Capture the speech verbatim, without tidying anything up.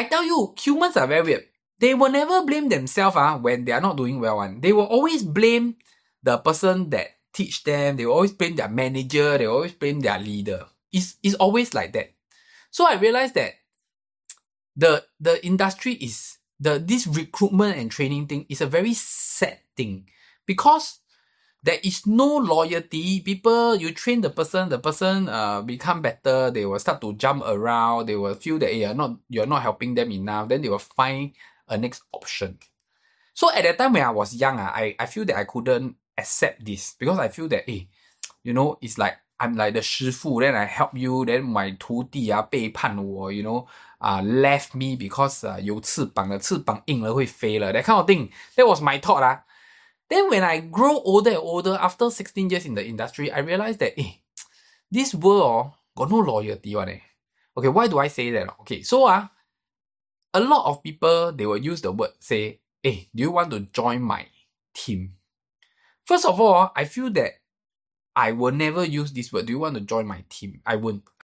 I tell you, humans are very weird. They will never blame themselves uh, when they are not doing well. One. They will always blame the person that teach them. They will always blame their manager. They will always blame their leader. It's, it's always like that. So I realized that the, the industry is, the this recruitment and training thing is a very sad thing. Because there is no loyalty. People, you train the person, the person uh become better, they will start to jump around, they will feel that hey, you're not you're not helping them enough, then they will find a next option. So at that time when I was young, uh, I, I feel that I couldn't accept this because I feel that hey, you know, it's like I'm like the 师傅, then I help you, then my 徒弟啊背叛我, you know, uh, left me because uh, 有翅膀的翅膀硬了会飞了, that kind of thing. That was my thought. Uh. Then when I grow older and older, after sixteen years in the industry, I realized that eh, this world oh, got no loyalty one eh. Okay, why do I say that? Okay, so uh, a lot of people, they will use the word, say, hey, do you want to join my team? First of all, I feel that I will never use this word. Do you want to join my team? I won't.